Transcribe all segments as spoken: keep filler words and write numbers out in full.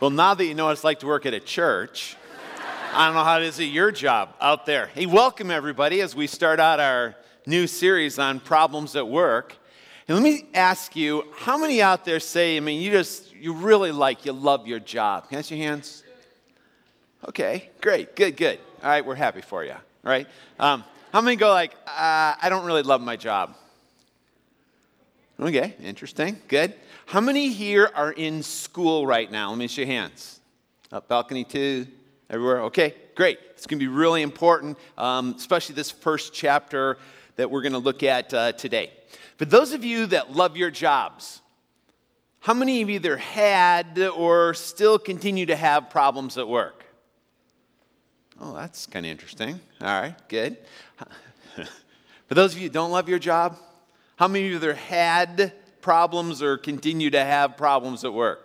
Well, now that you know what it's like to work at a church, I don't know how it is at your job out there. Hey, welcome everybody as we start out our new series on problems at work. And let me ask you, how many out there say, I mean, you just, you really like, you love your job? Can I see your hands? Okay, great, good, good. All right, we're happy for you, all right? Um, how many go like, uh, I don't really love my job? Okay, interesting, good. How many here are in school right now? Let me see your hands. Up balcony two, everywhere. Okay, great. It's going to be really important, um, especially this first chapter that we're going to look at uh, today. For those of you that love your jobs, how many have either had or still continue to have problems at work? Oh, that's kind of interesting. All right, good. For those of you who don't love your job, how many of you either had problems or continue to have problems at work?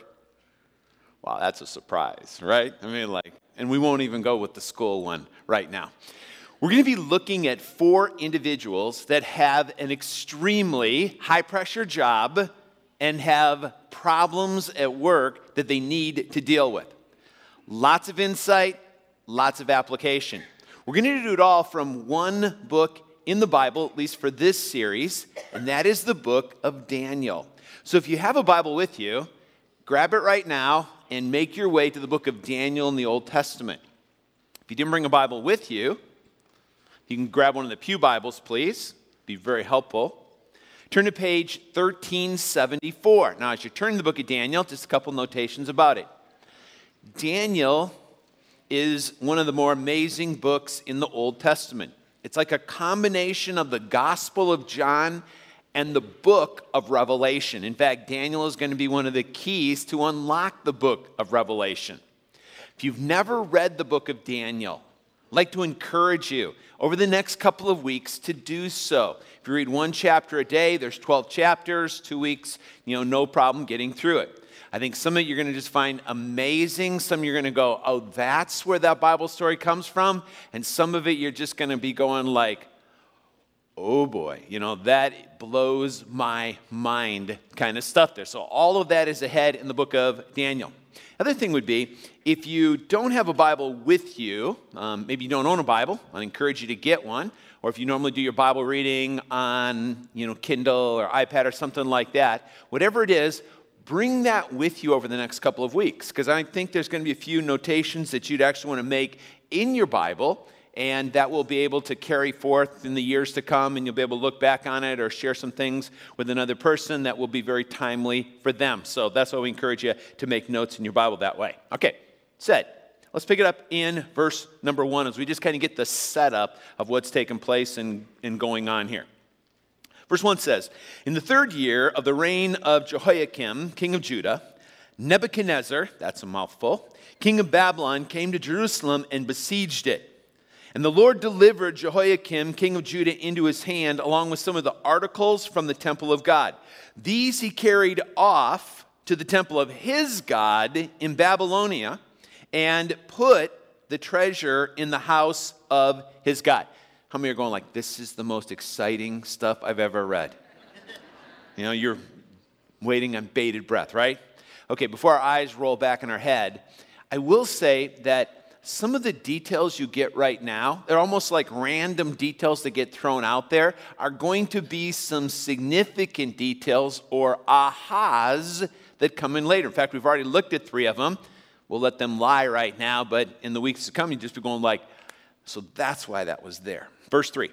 Wow, that's a surprise, right? I mean, like, and we won't even go with the school one right now. We're going to be looking at four individuals that have an extremely high-pressure job and have problems at work that they need to deal with. Lots of insight, lots of application. We're going to do it all from one book in the Bible, at least for this series, and that is the book of Daniel. So if you have a Bible with you, grab it right now and make your way to the book of Daniel in the Old Testament. If you didn't bring a Bible with you, you can grab one of the pew Bibles, please. It'd be very helpful. Turn to page thirteen seventy-four. Now, as you turn to the book of Daniel, just a couple notations about it. Daniel is one of the more amazing books in the Old Testament. It's like a combination of the Gospel of John and the book of Revelation. In fact, Daniel is going to be one of the keys to unlock the book of Revelation. If you've never read the book of Daniel, I'd like to encourage you over the next couple of weeks to do so. If you read one chapter a day, there's twelve chapters, two weeks, you know, no problem getting through it. I think some of it you're going to just find amazing. Some you're going to go, oh, that's where that Bible story comes from. And some of it you're just going to be going like, oh boy, you know, that blows my mind kind of stuff there. So all of that is ahead in the book of Daniel. Other thing would be, if you don't have a Bible with you, um, maybe you don't own a Bible, I encourage you to get one. Or if you normally do your Bible reading on, you know, Kindle or iPad or something like that, whatever it is, bring that with you over the next couple of weeks, because I think there's going to be a few notations that you'd actually want to make in your Bible, and that will be able to carry forth in the years to come, and you'll be able to look back on it or share some things with another person that will be very timely for them. So that's why we encourage you to make notes in your Bible that way. Okay, said. Let's pick it up in verse number one as we just kind of get the setup of what's taking place and, and going on here. Verse one says, in the third year of the reign of Jehoiakim, king of Judah, Nebuchadnezzar, that's a mouthful, king of Babylon, came to Jerusalem and besieged it. And the Lord delivered Jehoiakim, king of Judah, into his hand, along with some of the articles from the temple of God. These he carried off to the temple of his God in Babylonia and put the treasure in the house of his God. How many are going like, this is the most exciting stuff I've ever read? You know, you're waiting on bated breath, right? Okay, before our eyes roll back in our head, I will say that some of the details you get right now, they're almost like random details that get thrown out there, are going to be some significant details or ahas that come in later. In fact, we've already looked at three of them. We'll let them lie right now, but in the weeks to come, you just be going like, so that's why that was there. Verse three.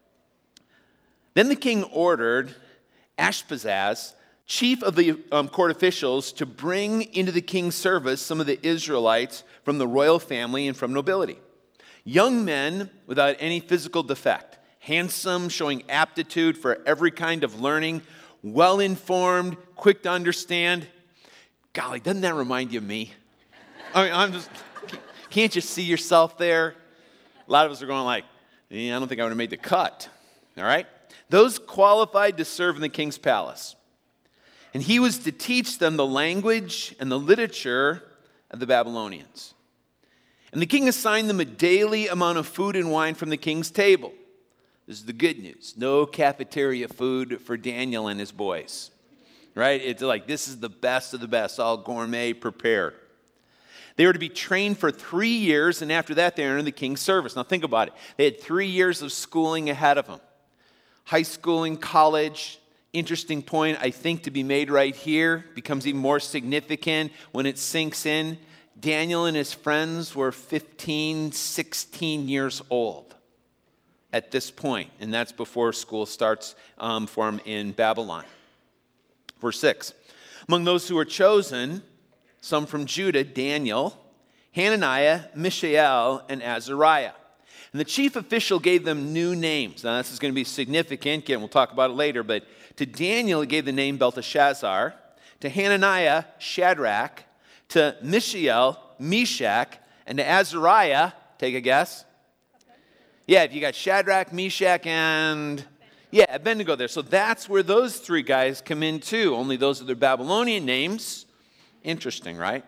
Then the king ordered Ashpenaz, chief of the um, court officials, to bring into the king's service some of the Israelites from the royal family and from nobility. Young men without any physical defect, handsome, showing aptitude for every kind of learning, well-informed, quick to understand. Golly, doesn't that remind you of me? I mean, I'm just, can't you see yourself there? A lot of us are going like, yeah, I don't think I would have made the cut, all right? Those qualified to serve in the king's palace. And he was to teach them the language and the literature of the Babylonians. And the king assigned them a daily amount of food and wine from the king's table. This is the good news. No cafeteria food for Daniel and his boys, right? It's like, this is the best of the best, all gourmet prepared. They were to be trained for three years, and after that, they entered the king's service. Now think about it. They had three years of schooling ahead of them. High schooling, college. Interesting point, I think, to be made right here. Becomes even more significant when it sinks in. Daniel and his friends were fifteen, sixteen years old at this point, and that's before school starts um, for them in Babylon. Verse six. Among those who were chosen, some from Judah, Daniel, Hananiah, Mishael, and Azariah. And the chief official gave them new names. Now, this is going to be significant. Again, we'll talk about it later. But to Daniel, he gave the name Belteshazzar. To Hananiah, Shadrach. To Mishael, Meshach. And to Azariah, take a guess. Yeah, if you got Shadrach, Meshach, and... Yeah, Abednego there. So that's where those three guys come in too. Only those are their Babylonian names. Interesting, right?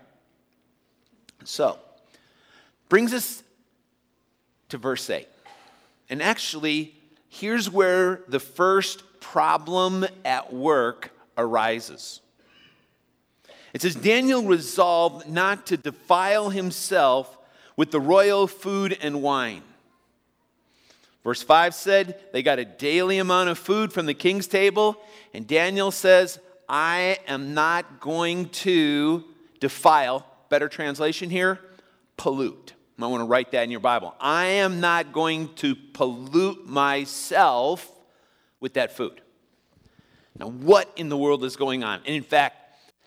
So, brings us to verse eight. And actually, here's where the first problem at work arises. It says, Daniel resolved not to defile himself with the royal food and wine. Verse five said they got a daily amount of food from the king's table, and Daniel says, I am not going to defile, better translation here, pollute. You might want to write that in your Bible. I am not going to pollute myself with that food. Now, what in the world is going on? And in fact,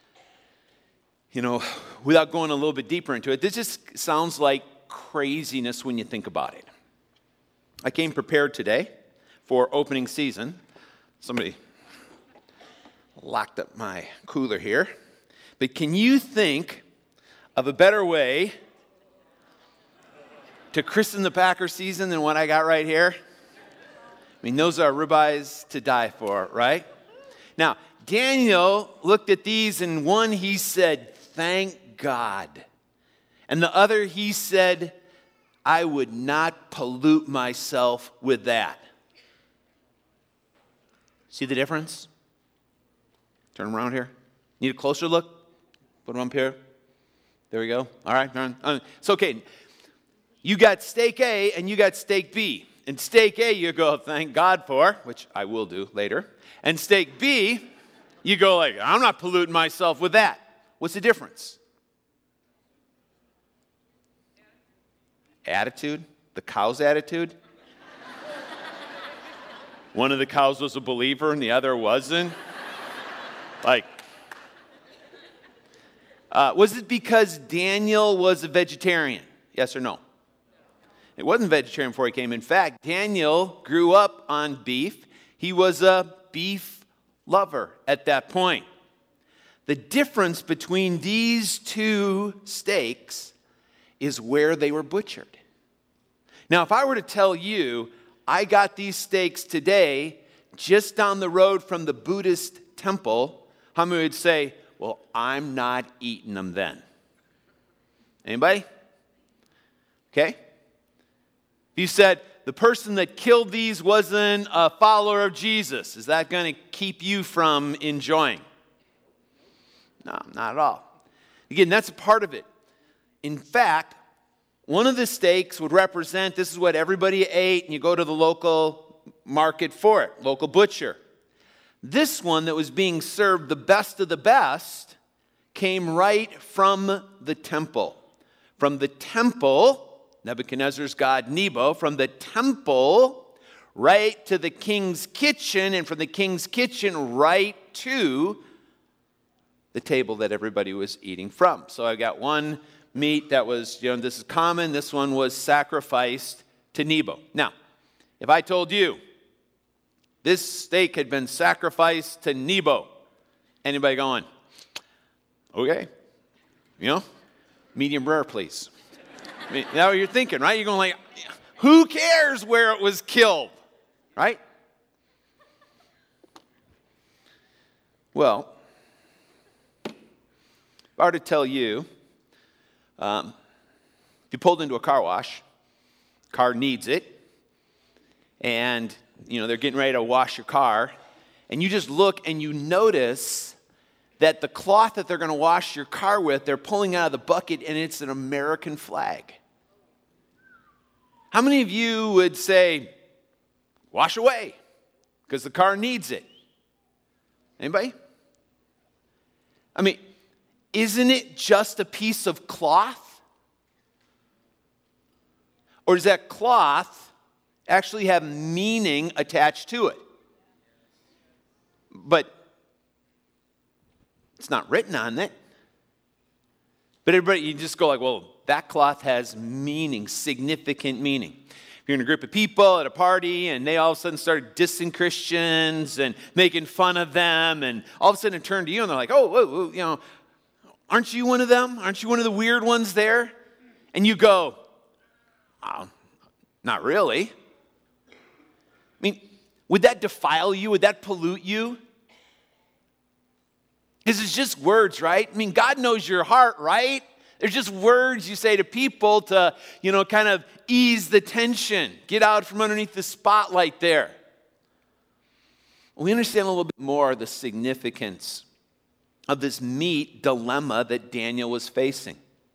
you know, without going a little bit deeper into it, this just sounds like craziness when you think about it. I came prepared today for opening season. Somebody locked up my cooler here. But can you think of a better way to christen the Packer season than what I got right here? I mean, those are ribeyes to die for, right? Now, Daniel looked at these, and one he said, thank God. And the other he said, I would not pollute myself with that. See the difference? Turn them around here. Need a closer look? Put them up here. There we go. All right. It's okay. You got steak A and you got steak B. And steak A you go, thank God for, which I will do later. And steak B, you go like, I'm not polluting myself with that. What's the difference? Attitude? The cow's attitude? One of the cows was a believer and the other wasn't? Like, uh, was it because Daniel was a vegetarian? Yes or no? It wasn't vegetarian before he came. In fact, Daniel grew up on beef. He was a beef lover at that point. The difference between these two steaks is where they were butchered. Now, if I were to tell you, I got these steaks today just down the road from the Buddhist temple, how many would say, well, I'm not eating them then? Anybody? Okay. If you said, the person that killed these wasn't a follower of Jesus, is that going to keep you from enjoying? No, not at all. Again, that's a part of it. In fact, one of the steaks would represent, this is what everybody ate, and you go to the local market for it, local butcher. This one that was being served, the best of the best, came right from the temple. From the temple, Nebuchadnezzar's god Nebo, from the temple right to the king's kitchen, and from the king's kitchen right to the table that everybody was eating from. So I got one meat that was, you know, this is common. This one was sacrificed to Nebo. Now, if I told you this steak had been sacrificed to Nebo, anybody going, okay, you know, medium rare, please. I mean, that's what you're thinking, right? You're going like, who cares where it was killed, right? Well, if I were to tell you, um, if you pulled into a car wash, car needs it, and you know they're getting ready to wash your car, and you just look and you notice that the cloth that they're going to wash your car with, they're pulling out of the bucket and it's an American flag. How many of you would say, wash away, because the car needs it? Anybody? I mean, isn't it just a piece of cloth? Or does that cloth actually have meaning attached to it? But it's not written on it. But everybody, you just go like, well, that cloth has meaning, significant meaning. If you're in a group of people at a party and they all of a sudden start dissing Christians and making fun of them, and all of a sudden it turned to you and they're like, oh, whoa, whoa, you know, aren't you one of them? Aren't you one of the weird ones there? And you go, oh, not really. I mean, would that defile you? Would that pollute you? Because it's just words, right? I mean, God knows your heart, right? They're just words you say to people to, you know, kind of ease the tension, get out from underneath the spotlight there. We understand a little bit more the significance of this meat dilemma that Daniel was facing.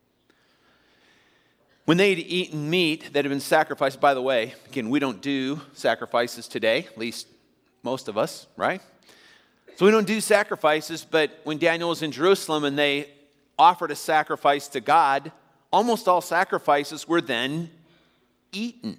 When they had eaten meat that had been sacrificed, by the way, again, we don't do sacrifices today, at least most of us, right? So we don't do sacrifices, but when Daniel was in Jerusalem and they offered a sacrifice to God, almost all sacrifices were then eaten.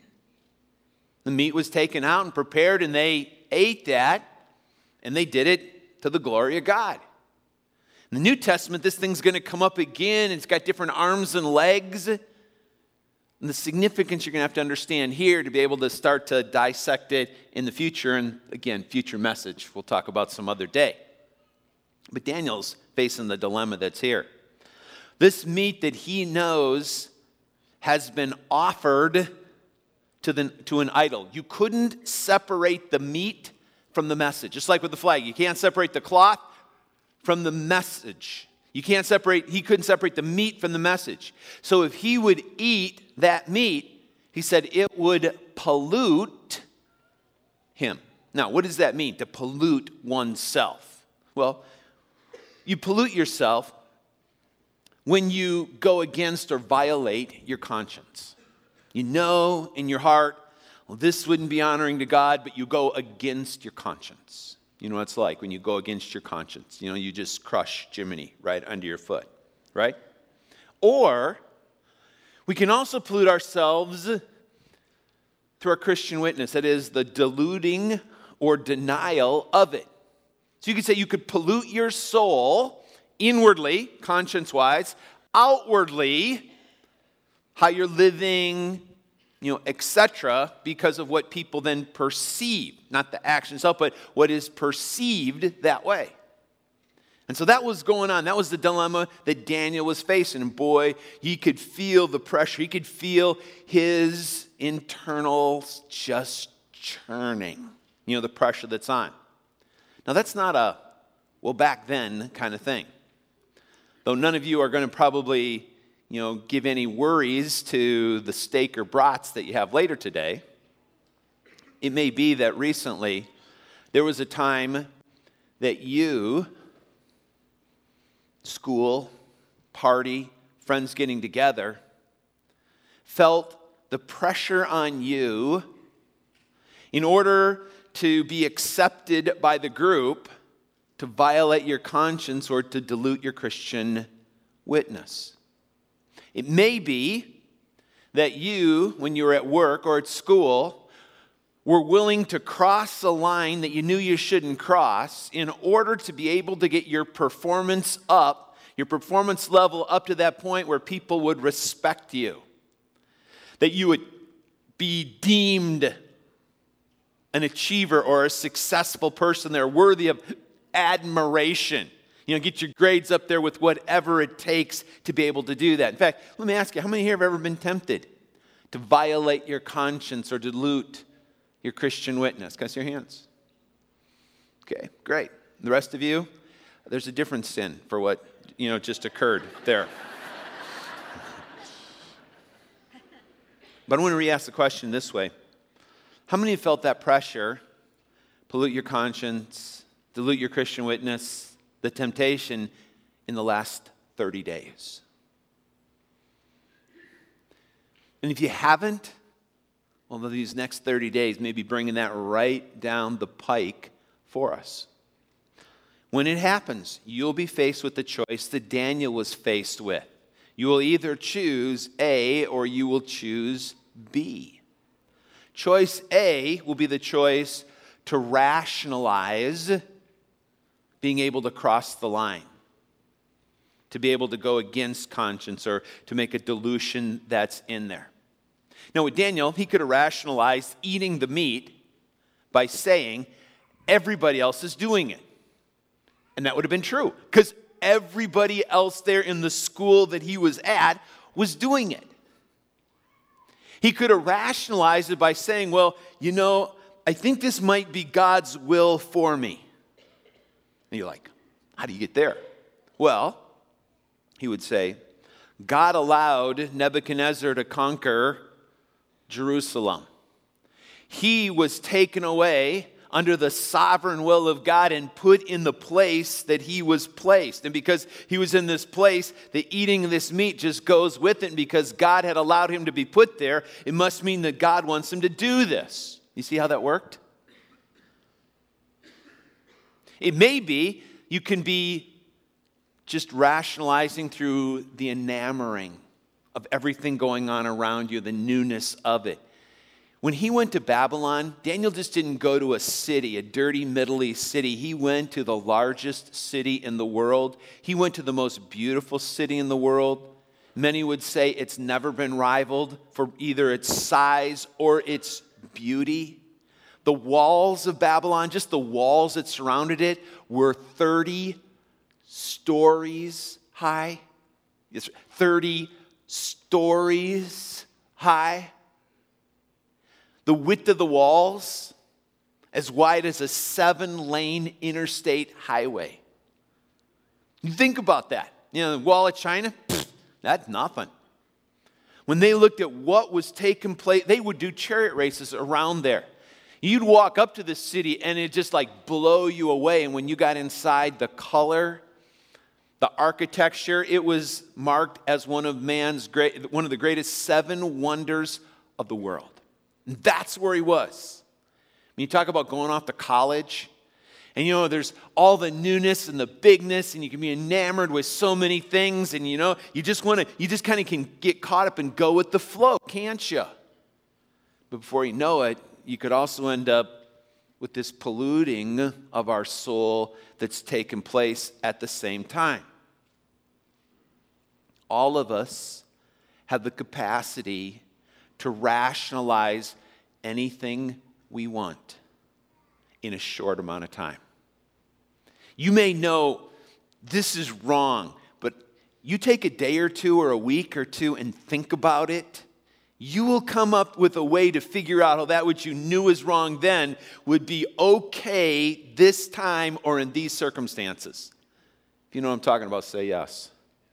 The meat was taken out and prepared, and they ate that, and they did it to the glory of God. In the New Testament, this thing's going to come up again. It's got different arms and legs. And the significance you're going to have to understand here to be able to start to dissect it in the future. And again, future message we'll talk about some other day. But Daniel's facing the dilemma that's here. This meat that he knows has been offered to, the, to an idol. You couldn't separate the meat from the message. Just like with the flag. You can't separate the cloth from the message. You can't separate, he couldn't separate the meat from the message. So if he would eat that meat, he said it would pollute him. Now, what does that mean, to pollute oneself? Well, you pollute yourself when you go against or violate your conscience. You know in your heart, well, this wouldn't be honoring to God, but you go against your conscience. You know what it's like when you go against your conscience. You know, you just crush Jiminy right under your foot, right? Or we can also pollute ourselves through our Christian witness. That is the diluting or denial of it. So you could say you could pollute your soul inwardly, conscience-wise, outwardly, how you're living, you know, et cetera, because of what people then perceive. Not the action itself, but what is perceived that way. And so that was going on. That was the dilemma that Daniel was facing. And boy, he could feel the pressure. He could feel his internals just churning. You know, the pressure that's on. Now, that's not a, well, back then kind of thing. Though none of you are going to probably, you know, give any worries to the steak or brats that you have later today. It may be that recently there was a time that you, school, party, friends getting together, felt the pressure on you in order to be accepted by the group to violate your conscience or to dilute your Christian witness. It may be that you, when you were at work or at school, were willing to cross a line that you knew you shouldn't cross in order to be able to get your performance up, your performance level up to that point where people would respect you. That you would be deemed an achiever or a successful person. They're worthy of admiration. You know, get your grades up there with whatever it takes to be able to do that. In fact, let me ask you, how many here have ever been tempted to violate your conscience or dilute your Christian witness? Can I see your hands? Okay, great. The rest of you, there's a different sin for what, you know, just occurred there. But I want to re-ask the question this way. How many have felt that pressure, pollute your conscience, dilute your Christian witness, the temptation in the last thirty days. And if you haven't, well, these next thirty days may be bringing that right down the pike for us. When it happens, you'll be faced with the choice that Daniel was faced with. You will either choose A or you will choose B. Choice A will be the choice to rationalize being able to cross the line, to be able to go against conscience or to make a dilution that's in there. Now with Daniel, he could have rationalized eating the meat by saying everybody else is doing it. And that would have been true because everybody else there in the school that he was at was doing it. He could have rationalized it by saying, well, you know, I think this might be God's will for me. And you're like, how do you get there? Well, he would say, God allowed Nebuchadnezzar to conquer Jerusalem. He was taken away under the sovereign will of God and put in the place that he was placed. And because he was in this place, the eating of this meat just goes with it. And because God had allowed him to be put there, it must mean that God wants him to do this. You see how that worked? It may be you can be just rationalizing through the enamoring of everything going on around you, the newness of it. When he went to Babylon, Daniel just didn't go to a city, a dirty Middle East city. He went to the largest city in the world. He went to the most beautiful city in the world. Many would say it's never been rivaled for either its size or its beauty. The walls of Babylon, just the walls that surrounded it, were thirty stories high. Yes, thirty stories high. The width of the walls, as wide as a seven-lane interstate highway. You think about that. You know, the Wall of China, pfft, that's nothing. When they looked at what was taking place, they would do chariot races around there. You'd walk up to the city and it'd just like blow you away. And when you got inside, the color, the architecture, it was marked as one of man's great, one of the greatest seven wonders of the world. That's where he was. When you talk about going off to college, and you know, there's all the newness and the bigness, and you can be enamored with so many things, and you know, you just want to, you just kind of can get caught up and go with the flow, can't you? But before you know it, you could also end up with this polluting of our soul that's taken place at the same time. All of us have the capacity to rationalize anything we want in a short amount of time. You may know this is wrong, but you take a day or two or a week or two and think about it, you will come up with a way to figure out how that which you knew was wrong then would be okay this time or in these circumstances. If you know what I'm talking about, say yes.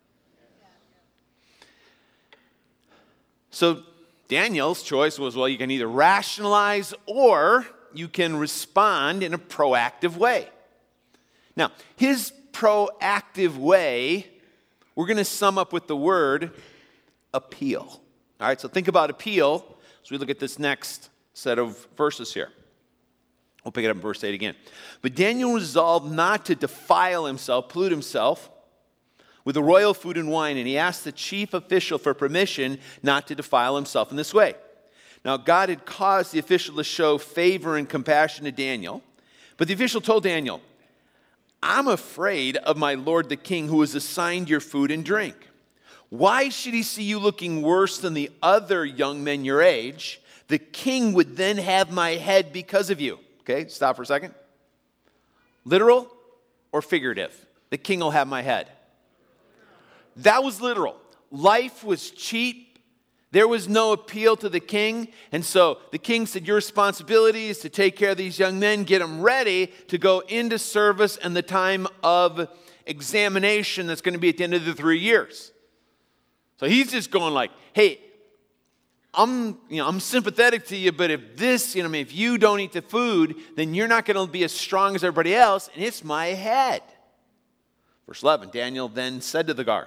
So Daniel's choice was, well, you can either rationalize or you can respond in a proactive way. Now, his proactive way, we're going to sum up with the word appeal. All right, so think about appeal as we look at this next set of verses here. We'll pick it up in verse eight again. But Daniel resolved not to defile himself, pollute himself, with the royal food and wine, and he asked the chief official for permission not to defile himself in this way. Now, God had caused the official to show favor and compassion to Daniel, but the official told Daniel, I'm afraid of my lord the king who has assigned your food and drink. Why should he see you looking worse than the other young men your age? The king would then have my head because of you. Okay, stop for a second. Literal or figurative? The king will have my head. That was literal. Life was cheap. There was no appeal to the king. And so the king said, your responsibility is to take care of these young men, get them ready to go into service and the time of examination that's going to be at the end of the three years. So he's just going like, hey, I'm, you know, I'm sympathetic to you, but if this, you know, if you don't eat the food, then you're not going to be as strong as everybody else, and it's my head. Verse eleven, Daniel then said to the guard,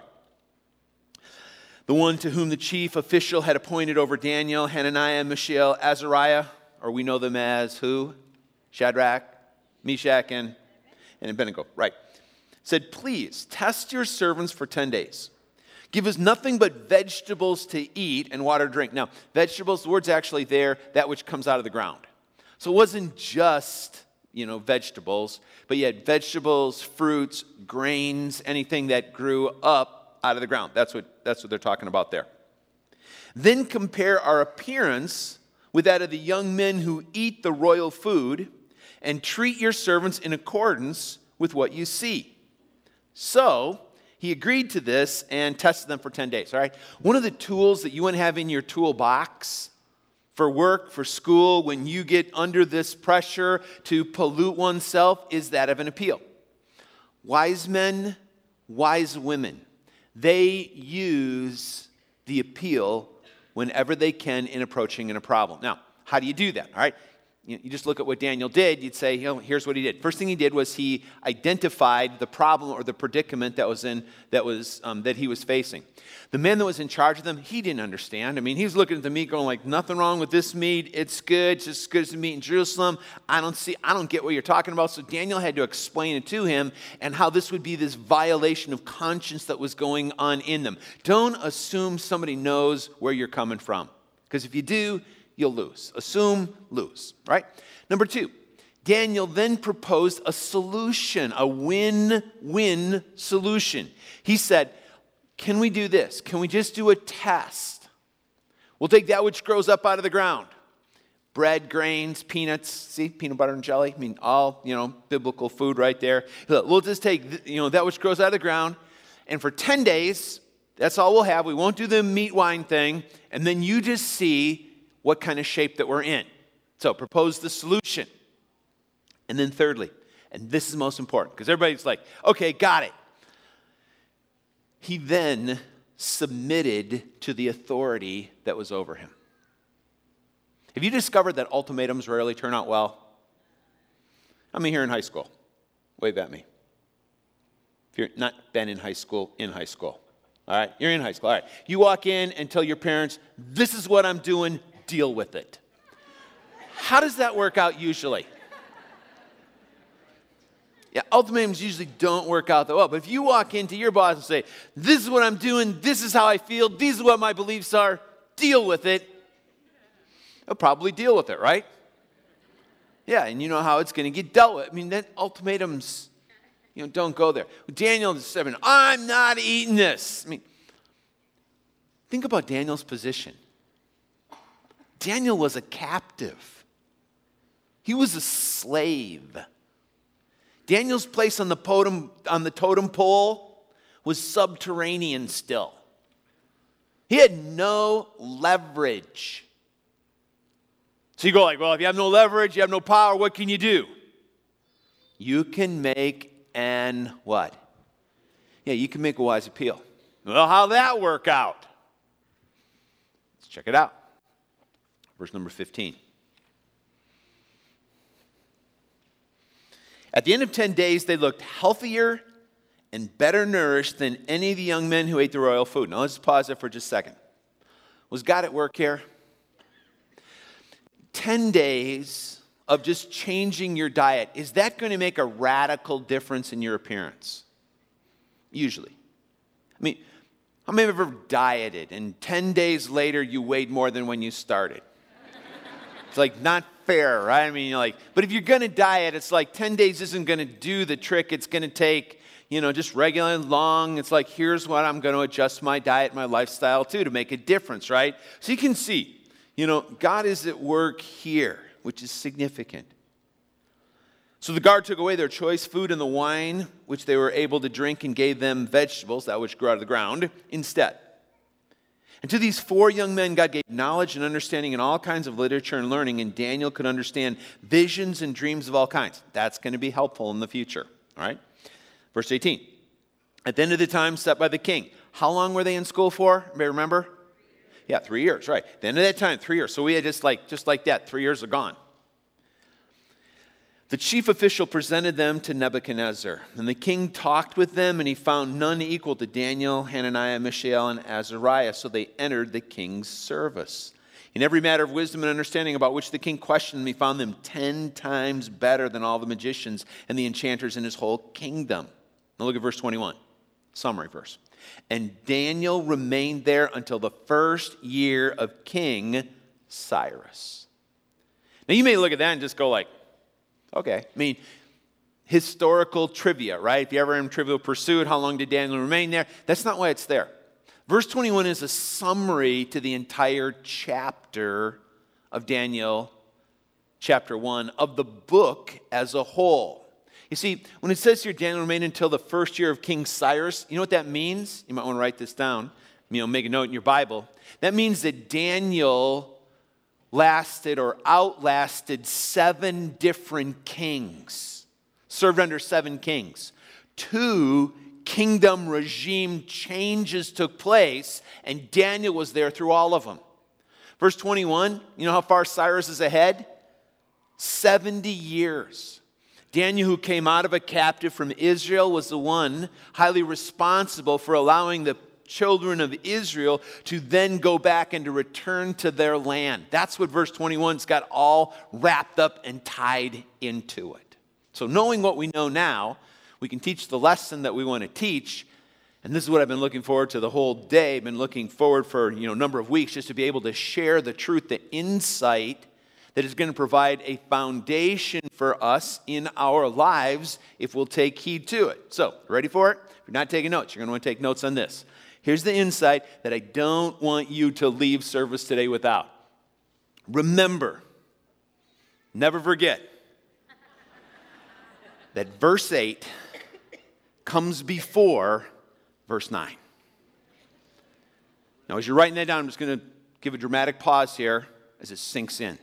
the one to whom the chief official had appointed over Daniel, Hananiah, Mishael, Azariah, or we know them as who? Shadrach, Meshach, and, and Abednego. Right. Said, please test your servants for ten days. Give us nothing but vegetables to eat and water to drink. Now, vegetables, the word's actually there, that which comes out of the ground. So it wasn't just, you know, vegetables, but you had vegetables, fruits, grains, anything that grew up out of the ground. That's what, that's what they're talking about there. Then compare our appearance with that of the young men who eat the royal food, and treat your servants in accordance with what you see. So he agreed to this and tested them for ten days. All right. One of the tools that you want to have in your toolbox for work, for school, when you get under this pressure to pollute oneself, is that of an appeal. Wise men, wise women, they use the appeal whenever they can in approaching in a problem. Now, how do you do that? All right. You just look at what Daniel did, you'd say, you know, here's what he did. First thing he did was he identified the problem or the predicament that was in that was um, that he was facing. The man that was in charge of them, he didn't understand. I mean, he was looking at the meat going like, nothing wrong with this meat. It's good. It's just as good as the meat in Jerusalem. I don't see, I don't get what you're talking about. So Daniel had to explain it to him and how this would be this violation of conscience that was going on in them. Don't assume somebody knows where you're coming from. Because if you do, you'll lose. Assume, lose, right? Number two, Daniel then proposed a solution, a win-win solution. He said, can we do this? Can we just do a test? We'll take that which grows up out of the ground. Bread, grains, peanuts, see, peanut butter and jelly. I mean, all, you know, biblical food right there. Look, we'll just take, you know, that which grows out of the ground, and for ten days, that's all we'll have. We won't do the meat wine thing, and then you just see what kind of shape that we're in. So propose the solution. And then thirdly, and this is most important, because everybody's like, okay, got it. He then submitted to the authority that was over him. Have you discovered that ultimatums rarely turn out well? I mean, here in high school. Wave at me. If you're not been in high school, in high school. All right, you're in high school. All right, you walk in and tell your parents, this is what I'm doing, deal with it. How does that work out usually? Yeah, ultimatums usually don't work out that well. But if you walk into your boss and say, this is what I'm doing, this is how I feel, these are what my beliefs are, deal with it, they'll probably deal with it, right? Yeah, and you know how it's going to get dealt with. I mean, that ultimatums, you know, don't go there. Daniel is seven, I'm not eating this. I mean, think about Daniel's position. Daniel was a captive. He was a slave. Daniel's place on the totem, on the totem pole was subterranean still. He had no leverage. So you go like, well, if you have no leverage, you have no power, what can you do? You can make an what? Yeah, you can make a wise appeal. Well, how'd that work out? Let's check it out. Verse number fifteen. At the end of ten days, they looked healthier and better nourished than any of the young men who ate the royal food. Now, let's pause there for just a second. Was God at work here? Ten days of just changing your diet, is that going to make a radical difference in your appearance? Usually. I mean, how many of you have ever dieted and ten days later you weighed more than when you started? It's like not fair, right? I mean, you're like, but if you're going to diet, it's like ten days isn't going to do the trick. It's going to take, you know, just regular and long. It's like, here's what I'm going to adjust my diet, my lifestyle to, to make a difference, right? So you can see, you know, God is at work here, which is significant. So the guard took away their choice food and the wine, which they were able to drink, and gave them vegetables, that which grew out of the ground, instead. And to these four young men, God gave knowledge and understanding in all kinds of literature and learning, and Daniel could understand visions and dreams of all kinds. That's going to be helpful in the future, all right? Verse eighteen. At the end of the time set by the king. How long were they in school for? Anybody remember? Yeah, three years, right. At the end of that time, three years. So we had just like, just like that, three years are gone. The chief official presented them to Nebuchadnezzar, and the king talked with them, and he found none equal to Daniel, Hananiah, Mishael, and Azariah, so they entered the king's service. In every matter of wisdom and understanding about which the king questioned them, he found them ten times better than all the magicians and the enchanters in his whole kingdom. Now look at verse twenty-one, summary verse. And Daniel remained there until the first year of King Cyrus. Now you may look at that and just go like, okay. I mean, historical trivia, right? If you ever in Trivial Pursuit, how long did Daniel remain there? That's not why it's there. Verse twenty-one is a summary to the entire chapter of Daniel, chapter one, of the book as a whole. You see, when it says here, Daniel remained until the first year of King Cyrus, you know what that means? You might want to write this down. You know, make a note in your Bible. That means that Daniel lasted or outlasted seven different kings, served under seven kings. Two kingdom regime changes took place, and Daniel was there through all of them. Verse twenty-one, you know how far Cyrus is ahead? seventy years. Daniel, who came out of a captive from Israel, was the one highly responsible for allowing the children of Israel to then go back and to return to their land. That's what verse twenty-one's got all wrapped up and tied into it. So knowing what we know now, we can teach the lesson that we want to teach. And this is what I've been looking forward to the whole day. I've been looking forward for you know, a number of weeks just to be able to share the truth, the insight that is going to provide a foundation for us in our lives if we'll take heed to it. So, ready for it? If you're not taking notes, you're going to want to take notes on this. Here's the insight that I don't want you to leave service today without. Remember, never forget, that verse eight comes before verse nine. Now, as you're writing that down, I'm just going to give a dramatic pause here as it sinks in.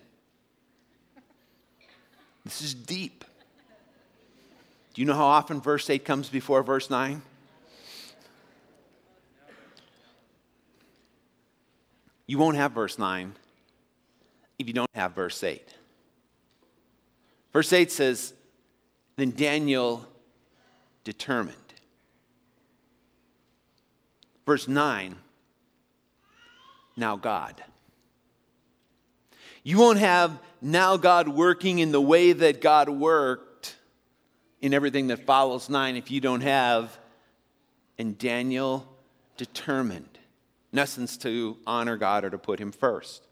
This is deep. Do you know how often verse eight comes before verse nine? You won't have verse nine if you don't have verse eight. Verse eight says, then Daniel determined. Verse nine, now God. You won't have now God working in the way that God worked in everything that follows nine if you don't have, and Daniel determined. In essence, to honor God or to put him first.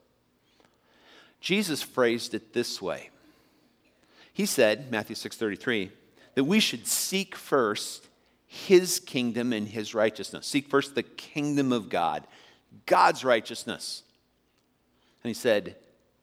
Jesus phrased it this way. He said, Matthew six thirty-three, that we should seek first his kingdom and his righteousness. Seek first the kingdom of God, God's righteousness. And he said,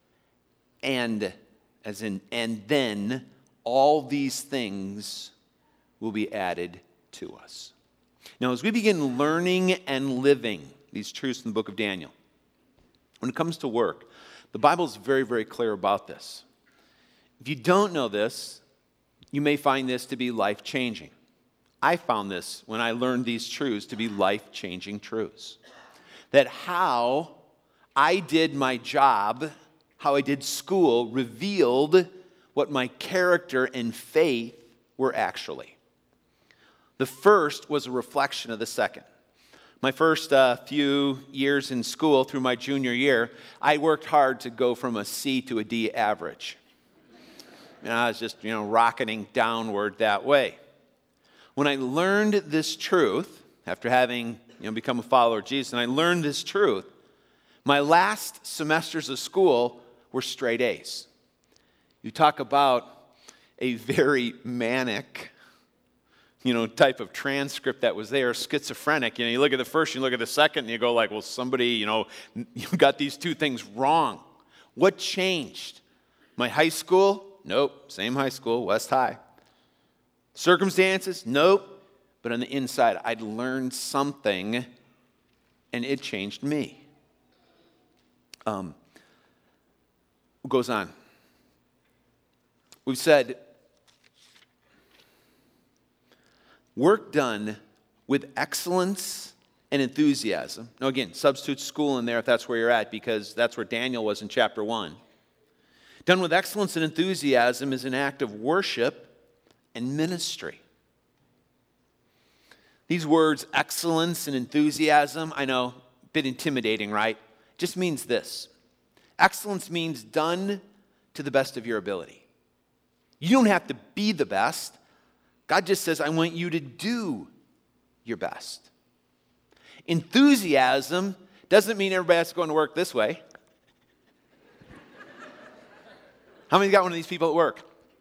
and, as in, and then all these things will be added to us. Now, as we begin learning and living these truths in the book of Daniel, when it comes to work, the Bible is very, very clear about this. If you don't know this, you may find this to be life-changing. I found this when I learned these truths to be life-changing truths. That how I did my job, how I did school, revealed what my character and faith were actually. The first was a reflection of the second. My first uh, few years in school, through my junior year, I worked hard to go from a C to a D average. And I was just, you know, rocketing downward that way. When I learned this truth, after having, you know, become a follower of Jesus, and I learned this truth, my last semesters of school were straight A's. You talk about a very manic, you know, type of transcript that was there, schizophrenic. You know, you look at the first, you look at the second, and you go like, well, somebody, you know, you got these two things wrong. What changed? My high school? Nope. Same high school, West High. Circumstances? Nope. But on the inside, I'd learned something, and it changed me. Um, what goes on? We've said, work done with excellence and enthusiasm. Now again, substitute school in there if that's where you're at, because that's where Daniel was in chapter one. done with excellence and enthusiasm, is an act of worship and ministry. These words, excellence and enthusiasm, I know, a bit intimidating, right? Just means this. Excellence means done to the best of your ability. You don't have to be the best. God just says, I want you to do your best. Enthusiasm doesn't mean everybody has to go into work this way. How many got one of these people at work?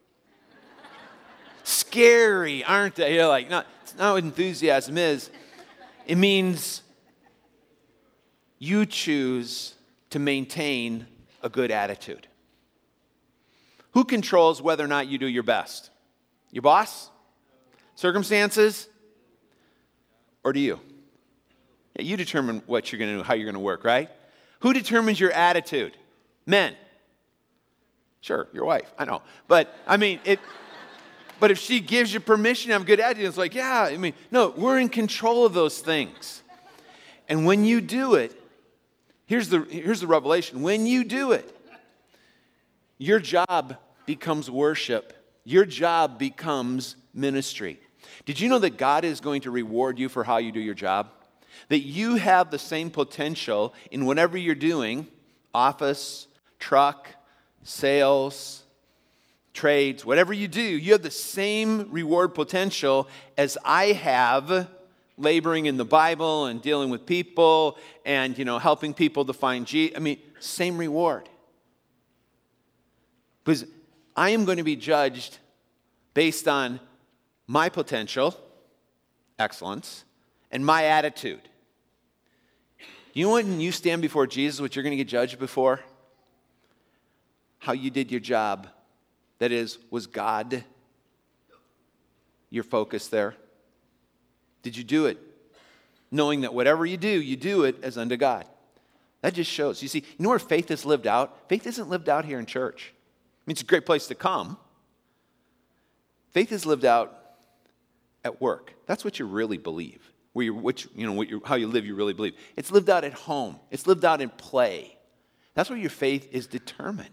Scary, aren't they? You're like, no, it's not what enthusiasm is. It means you choose to maintain a good attitude. Who controls whether or not you do your best? Your boss? Circumstances? Or do you? Yeah, you determine what you're going to do, how you're going to work, right? Who determines your attitude? Men. Sure, your wife, I know. But, I mean, it... But if she gives you permission to have a good attitude, it's like, yeah, I mean, no, we're in control of those things. And when you do it, here's the, here's the revelation. When you do it, your job becomes worship. Your job becomes ministry. Did you know that God is going to reward you for how you do your job? That you have the same potential in whatever you're doing, office, truck, sales, trades, whatever you do, you have the same reward potential as I have laboring in the Bible and dealing with people and, you know, helping people to find Jesus. I mean, same reward. Because I am going to be judged based on my potential, excellence, and my attitude. You know when you stand before Jesus, what you're going to get judged before? How you did your job. That is, was God your focus there? Did you do it knowing that whatever you do, you do it as unto God? That just shows. You see, you know where faith is lived out? Faith isn't lived out here in church. I mean, it's a great place to come. Faith is lived out at work. That's what you really believe. Where you, which, you know, what you, how you live, you really believe. It's lived out at home. It's lived out in play. That's where your faith is determined.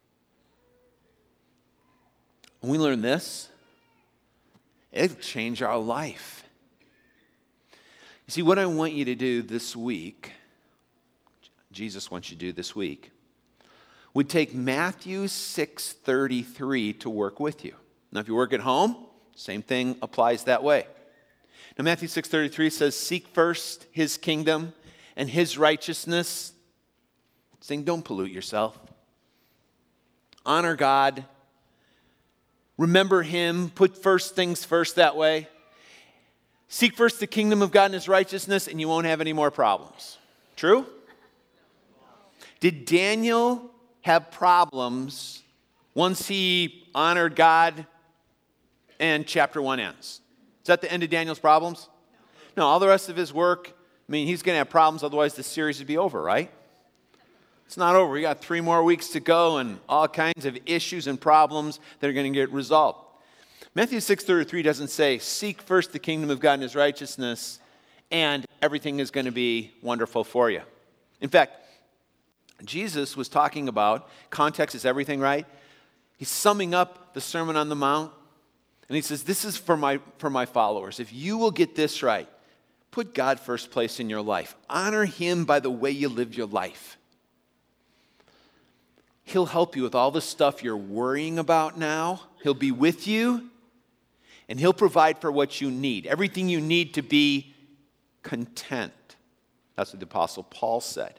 When we learn this, it'll change our life. You see, what I want you to do this week, Jesus wants you to do this week, would take Matthew six thirty-three to work with you. Now, if you work at home, same thing applies that way. Now, Matthew six thirty-three says, seek first his kingdom and his righteousness. Saying, don't pollute yourself. Honor God. Remember him, put first things first that way. Seek first the kingdom of God and his righteousness, and you won't have any more problems. True? Did Daniel have problems once he honored God and chapter one ends? Is that the end of Daniel's problems? No, all the rest of his work, I mean, he's going to have problems, otherwise the series would be over, right? It's not over. We got three more weeks to go and all kinds of issues and problems that are going to get resolved. Matthew six thirty-three doesn't say, seek first the kingdom of God and his righteousness, and everything is going to be wonderful for you. In fact, Jesus was talking about, context is everything, right? He's summing up the Sermon on the Mount, and he says, this is for my, for my followers. If you will get this right, put God first place in your life. Honor him by the way you live your life. He'll help you with all the stuff you're worrying about now. He'll be with you, and he'll provide for what you need. Everything you need to be content. That's what the Apostle Paul said.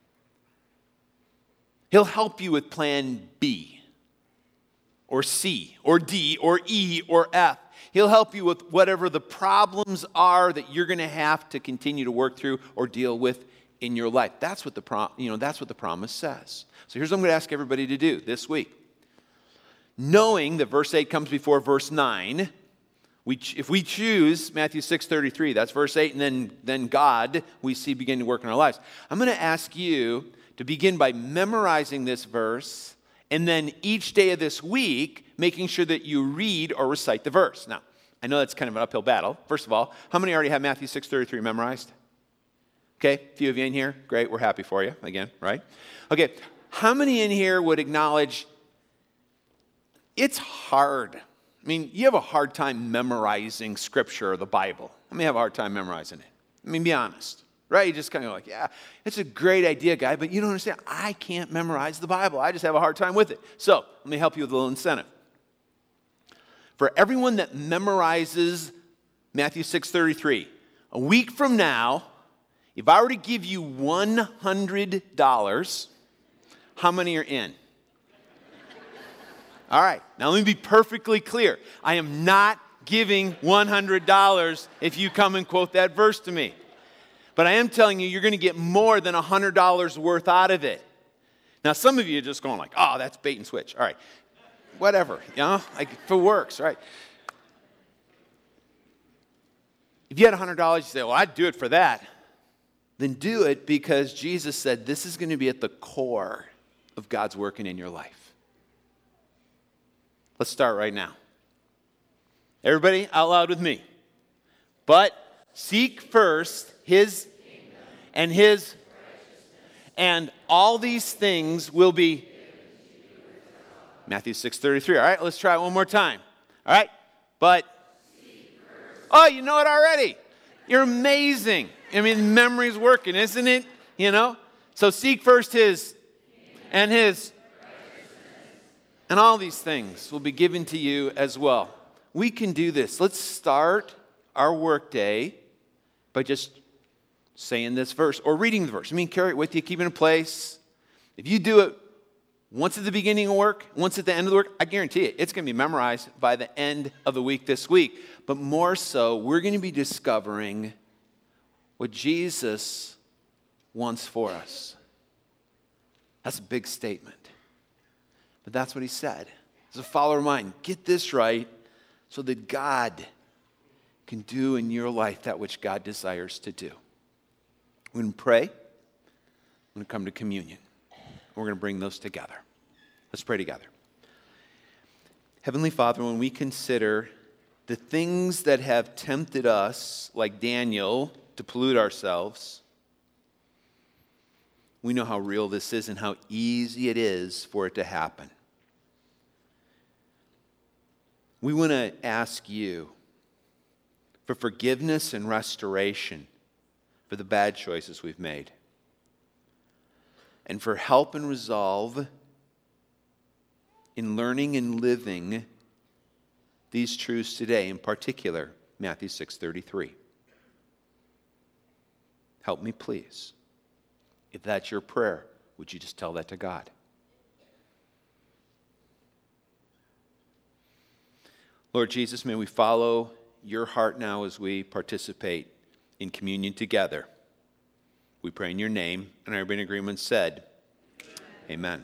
He'll help you with plan B, or C, or D, or E, or F. He'll help you with whatever the problems are that you're going to have to continue to work through or deal with in your life. That's what the prom- you know, that's what the promise says. So here's what I'm going to ask everybody to do this week. Knowing that verse eight comes before verse nine, we ch- if we choose Matthew six thirty-three, that's verse eight, and then, then God, we see begin to work in our lives. I'm going to ask you to begin by memorizing this verse, and then each day of this week, making sure that you read or recite the verse. Now, I know that's kind of an uphill battle. First of all, how many already have Matthew six thirty-three memorized? Okay, a few of you in here. Great, we're happy for you again, right? Okay, how many in here would acknowledge it's hard. I mean, you have a hard time memorizing Scripture or the Bible. I mean, I have a hard time memorizing it. I mean, be honest, right? You just kind of like, yeah, it's a great idea, guy, but you don't understand. I can't memorize the Bible. I just have a hard time with it. So let me help you with a little incentive. For everyone that memorizes Matthew six thirty-three, a week from now, if I were to give you one hundred dollars, how many are in? All right, now let me be perfectly clear. I am not giving one hundred dollars if you come and quote that verse to me. But I am telling you, you're going to get more than one hundred dollars worth out of it. Now, some of you are just going like, oh, that's bait and switch. All right, whatever, you know, like if it works, right? If you had one hundred dollars, you say, well, I'd do it for that. Then do it because Jesus said this is going to be at the core of God's working in your life. Let's start right now. Everybody out loud with me. But seek first his and his, and all these things will be. Matthew six thirty-three. All right, let's try it one more time. All right, but. Oh, you know it already. You're amazing. I mean, memory's working, isn't it? You know? So seek first his and his. And all these things will be given to you as well. We can do this. Let's start our workday by just saying this verse or reading the verse. I mean, carry it with you, keep it in place. If you do it once at the beginning of work, once at the end of the work, I guarantee it, it's going to be memorized by the end of the week this week. But more so, we're going to be discovering what Jesus wants for us. That's a big statement. But that's what he said. As a follower of mine, get this right so that God can do in your life that which God desires to do. We're going to pray. We're going to come to communion. We're going to bring those together. Let's pray together. Heavenly Father, when we consider the things that have tempted us, like Daniel, to pollute ourselves, we know how real this is and how easy it is for it to happen. We want to ask you for forgiveness and restoration for the bad choices we've made, and for help and resolve in learning and living these truths today, in particular, Matthew six thirty-three. Help me, please. If that's your prayer, would you just tell that to God? Lord Jesus, may we follow your heart now as we participate in communion together. We pray in your name, and everybody in agreement said, Amen. Amen.